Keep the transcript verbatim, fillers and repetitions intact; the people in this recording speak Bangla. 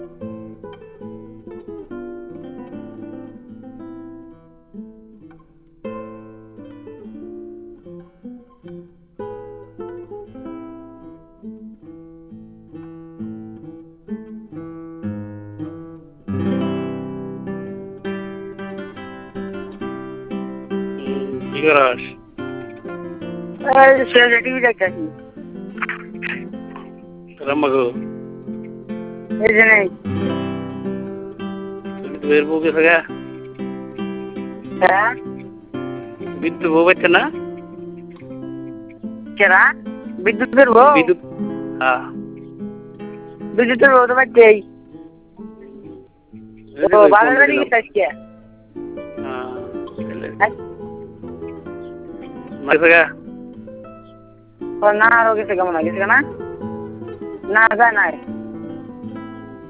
কি করাস? টিভি দেখতেছি। রাম্মাগো এই যে নেই। বের বউ গেছে গা? হ্যাঁ বিদ্যুৎ বউ পাচ্ছে না? কেরা বিদ্যুতের বউ? বিদ্যুৎ হ্যাঁ বিদ্যুতের বউ তো বাচ্চাই বাবার বাড়ি গেছে আজকে। না আরো গেছে কেমন গেছে না? না যায় নাই।